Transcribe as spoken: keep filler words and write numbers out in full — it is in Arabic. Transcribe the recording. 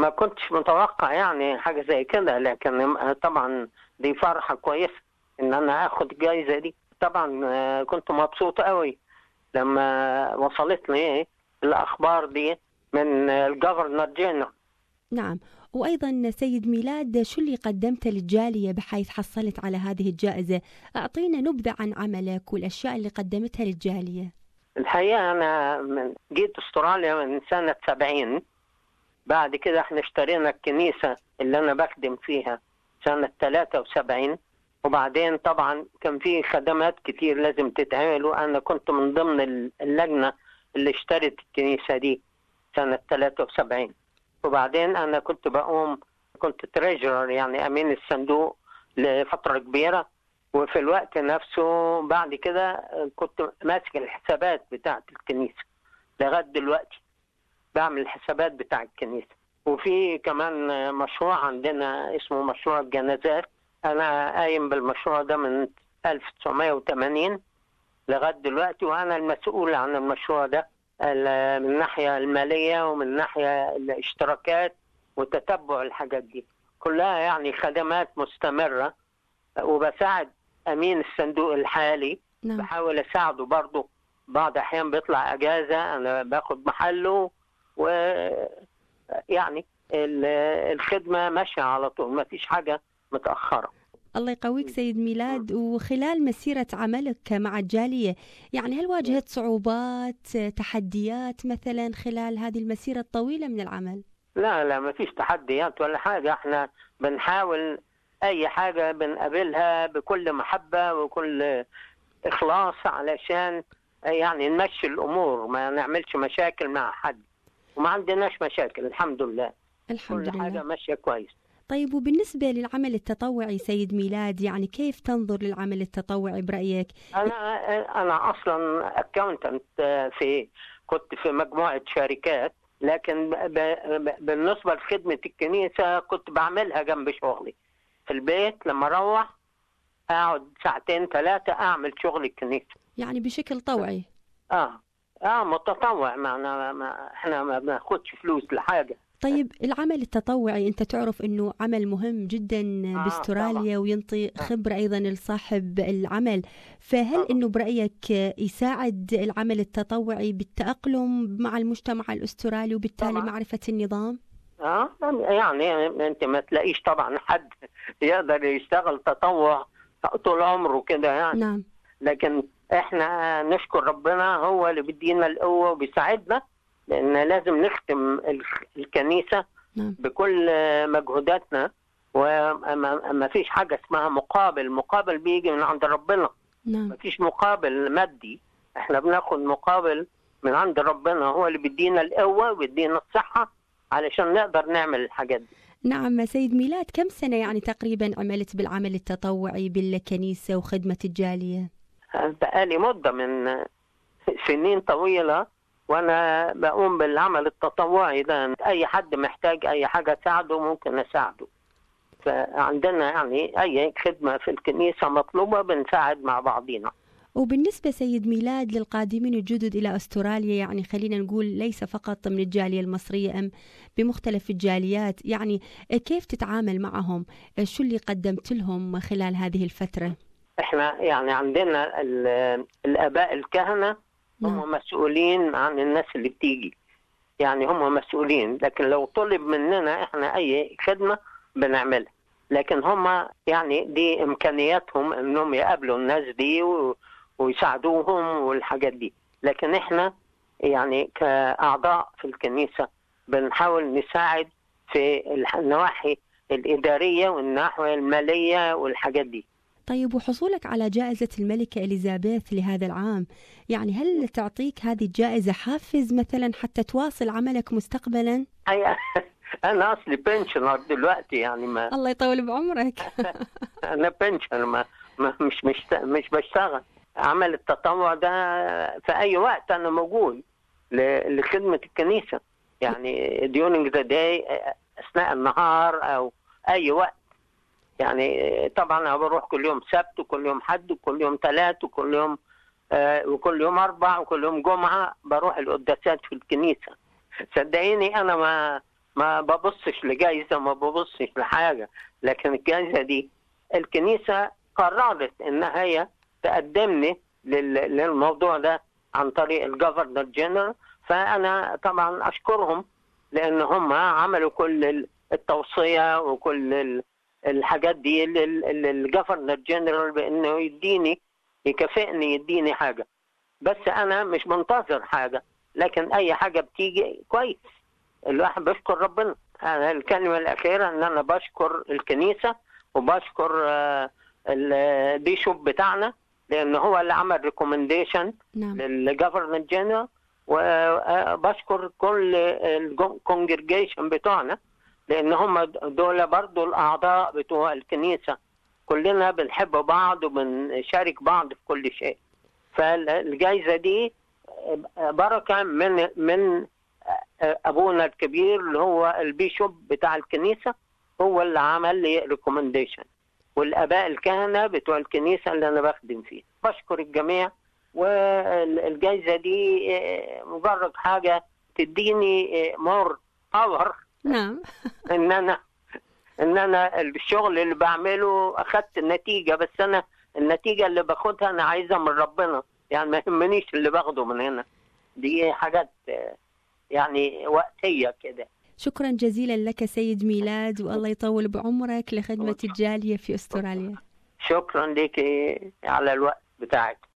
ما كنتش متوقع يعني حاجة زي كده، لكن طبعا دي فرحة كويسة ان انا اخد الجايزة دي. طبعا كنت مبسوط قوي لما وصلتني الاخبار دي من الجفرنر جنرال. نعم. وأيضا سيد ميلاد، شو اللي قدمته للجالية بحيث حصلت على هذه الجائزة؟ أعطينا نبذة عن عملك والأشياء اللي قدمتها للجالية. الحقيقة أنا من جيت أستراليا من سنة سبعين. بعد كده احنا اشترينا الكنيسة اللي أنا بخدم فيها سنة ثلاثة وسبعين، وبعدين طبعا كان في خدمات كتير لازم تتعمل، وأنا كنت من ضمن اللجنة اللي اشترت الكنيسة دي سنة ثلاثة وسبعين. وبعدين أنا كنت بقوم كنت تريجرر يعني أمين الصندوق لفترة كبيرة، وفي الوقت نفسه بعد كده كنت ماسك الحسابات بتاعة الكنيسة لغاية دلوقتي، بعمل الحسابات بتاع الكنيسة. وفي كمان مشروع عندنا اسمه مشروع الجنازات، أنا قايم بالمشروع ده من ألف وتسعمائة وثمانين لغاية دلوقتي، وأنا المسؤول عن المشروع ده من الناحية المالية ومن الناحية الاشتراكات وتتبع الحاجات دي كلها، يعني خدمات مستمرة. وبساعد أمين الصندوق الحالي، نعم. بحاول أساعده برضه، بعض أحيان بيطلع أجازة أنا باخد محله، ويعني الخدمة ماشية على طول، ما فيش حاجة متأخرة. الله يقويك سيد ميلاد. وخلال مسيرة عملك مع الجالية يعني هل واجهت صعوبات، تحديات مثلا خلال هذه المسيرة الطويلة من العمل؟ لا لا ما فيش تحديات ولا حاجة، احنا بنحاول أي حاجة بنقابلها بكل محبة وكل إخلاص علشان يعني نمشي الأمور، ما نعملش مشاكل مع حد، وما عندناش مشاكل الحمد لله. الحمد كل لله. حاجة ماشية كويس. طيب، وبالنسبة للعمل التطوعي سيد ميلاد، يعني كيف تنظر للعمل التطوعي برأيك؟ أنا أنا أصلا أكاونتنت، في كنت في مجموعة شركات، لكن بالنسبة لخدمة الكنيسة كنت بعملها جنب شغلي في البيت. لما أروح أقعد ساعتين ثلاثة أعمل شغل الكنيسة، يعني بشكل طوعي. آه آه متطوع، معنا ما إحنا ما بناخدش فلوس لحاجة. طيب، العمل التطوعي أنت تعرف أنه عمل مهم جدا باستراليا، وينطي خبرة أيضا لصاحب العمل، فهل طبعا. أنه برأيك يساعد العمل التطوعي بالتأقلم مع المجتمع الأسترالي وبالتالي طبعا. معرفة النظام؟ اه يعني انت ما تلاقيش طبعا حد يقدر يشتغل تطوع طول عمره كده يعني. نعم. لكن احنا نشكر ربنا، هو اللي بيدينا القوة وبيساعدنا، لان لازم نختم الكنيسة نعم. بكل مجهوداتنا، وما فيش حاجة اسمها مقابل. مقابل بيجي من عند ربنا. نعم. ما فيش مقابل مادي، احنا بناخد مقابل من عند ربنا، هو اللي بيدينا القوة وبيدينا الصحة علشان نقدر نعمل الحاجات دي. نعم. سيد ميلاد، كم سنة يعني تقريبا عملت بالعمل التطوعي بالكنيسة وخدمة الجالية؟ بقالي مدة من سنين طويلة وانا بقوم بالعمل التطوعي ده. اي حد محتاج اي حاجة اساعده ممكن اساعده، فعندنا يعني اي خدمة في الكنيسة مطلوبة بنساعد مع بعضينا. وبالنسبة سيد ميلاد للقادمين الجدد إلى أستراليا، يعني خلينا نقول ليس فقط من الجالية المصرية، أم بمختلف الجاليات، يعني كيف تتعامل معهم؟ شو اللي قدمت لهم خلال هذه الفترة؟ احنا يعني عندنا الآباء الكهنة هم نعم. مسؤولين عن الناس اللي بتيجي، يعني هم مسؤولين، لكن لو طلب مننا احنا أي خدمة بنعملها، لكن هم يعني دي إمكانياتهم إنهم يقابلوا الناس دي و... ويساعدوهم والحاجات دي. لكن احنا يعني كأعضاء في الكنيسة بنحاول نساعد في النواحي الإدارية والناحية المالية والحاجات دي. طيب، وحصولك على جائزة الملكة إليزابيث لهذا العام، يعني هل تعطيك هذه الجائزة حافز مثلا حتى تواصل عملك مستقبلا؟ أنا أصلي بنشنر دلوقتي يعني ما الله يطول بعمرك. أنا بنشنر ما, ما مش مش مش بشتغل. عمل التطوع ده في أي وقت أنا موجود لخدمة الكنيسة، يعني during the day أثناء النهار أو أي وقت. يعني طبعا أنا بروح كل يوم سبت وكل يوم حد وكل يوم ثلاث وكل يوم آه وكل يوم أربع وكل يوم جمعة بروح القداسات في الكنيسة. صدقيني أنا ما ما ببصش لجائزة، ما ببصش لحاجة، لكن الجائزة دي الكنيسة قررت إنها هي تقدمني للموضوع ده عن طريق الجفرنر جنرال. فأنا طبعا أشكرهم لأن هم عملوا كل التوصية وكل الحاجات دي للجفرنر جنرال بأنه يديني يكافئني يديني حاجة. بس أنا مش منتظر حاجة، لكن أي حاجة بتيجي كويس، الواحد بشكر ربنا. أنا الكلمة الأخيرة أن أنا بشكر الكنيسة وبشكر البيشوب بتاعنا لأنه هو اللي عمل ريكومنديشن للجفرنر جنرال، وبشكر كل الكونجرجيشن بتوعنا لأن هم دول برضو الأعضاء بتوع الكنيسة، كلنا بنحب بعض وبنشارك بعض في كل شيء. فالجائزة دي بركة من من أبونا الكبير اللي هو البيشوب بتاع الكنيسة، هو اللي عمل لي ريكومنديشن، والآباء الكهنة بتوع الكنيسة اللي أنا بخدم فيه. بشكر الجميع، والجائزة دي مجرد حاجة تديني مور باور. نعم. إن أنا إن أنا الشغل اللي بعمله أخدت النتيجة، بس أنا النتيجة اللي باخدها أنا عايزة من ربنا، يعني ما يهمنيش اللي باخده من هنا، دي حاجات يعني وقتية كده. شكرا جزيلا لك سيد ميلاد، والله يطول بعمرك لخدمة الجالية في أستراليا. شكرا لك على الوقت بتاعك.